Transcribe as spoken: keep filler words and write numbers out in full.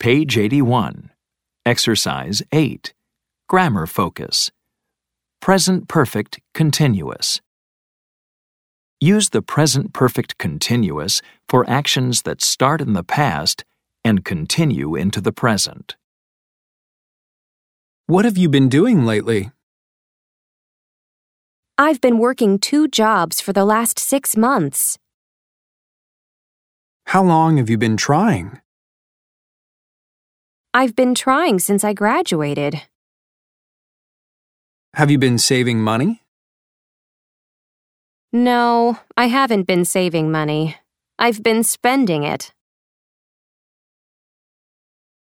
Page eighty-one. Exercise eight. Grammar focus. Present perfect continuous. Use the present perfect continuous for actions that start in the past and continue into the present. What have you been doing lately? I've been working two jobs for the last six months. How long have you been trying? I've been trying since I graduated. Have you been saving money? No, I haven't been saving money. I've been spending it.